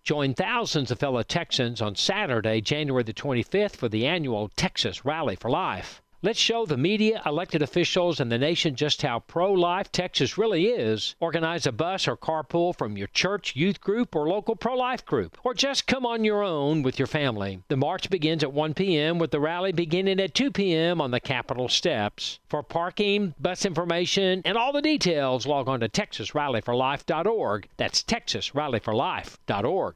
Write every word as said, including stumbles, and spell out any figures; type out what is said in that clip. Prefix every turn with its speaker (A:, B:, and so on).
A: Join thousands of fellow Texans on Saturday, January the twenty-fifth for the annual Texas Rally for Life. Let's show the media, elected officials, and the nation just how pro-life Texas really is. Organize a bus or carpool from your church, youth group, or local pro-life group. Or just come on your own with your family. The march begins at one p.m. with the rally beginning at two p.m. on the Capitol steps. For parking, bus information, and all the details, log on to texas rally for life dot org. That's texas rally for life dot org.